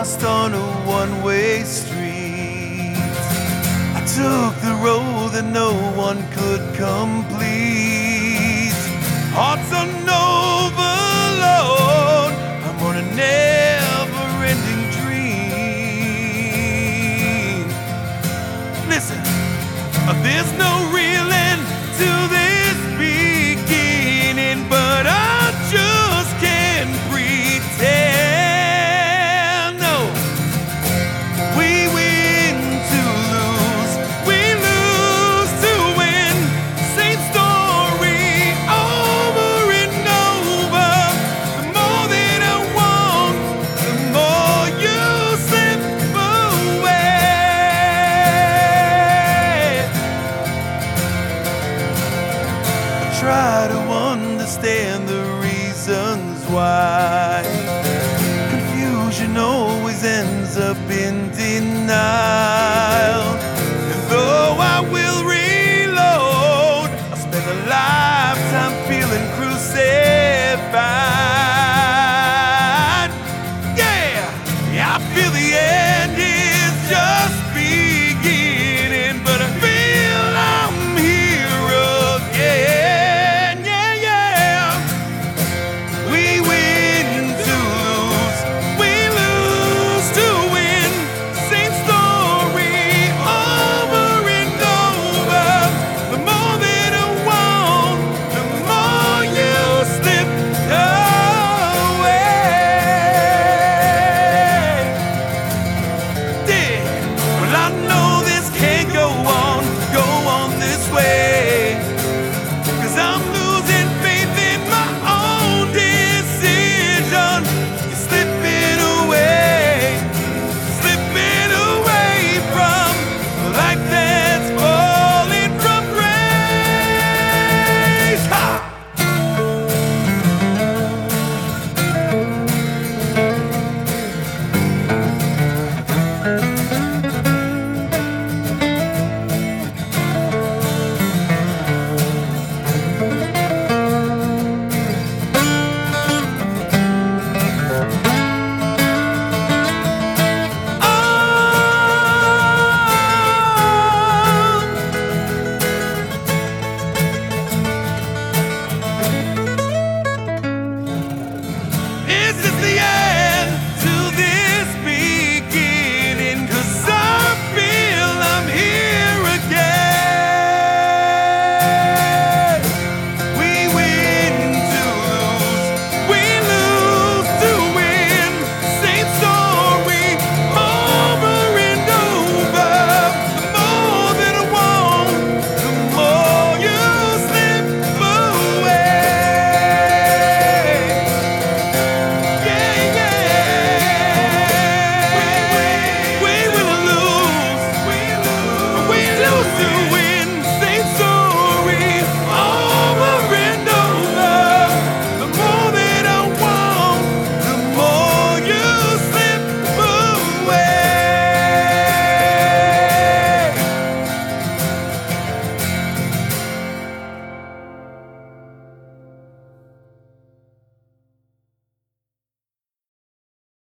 lost on a one-way street. I took the road that no one could complete. Hearts on overload, I'm on a never-ending dream. Listen, there's no real end to this beginning, but I just can't pretend. No, we win to lose, we lose to win. Same story over and over. The more that I want, the more you slip away. Try to understand the reasons why. Confusion always ends up in denial.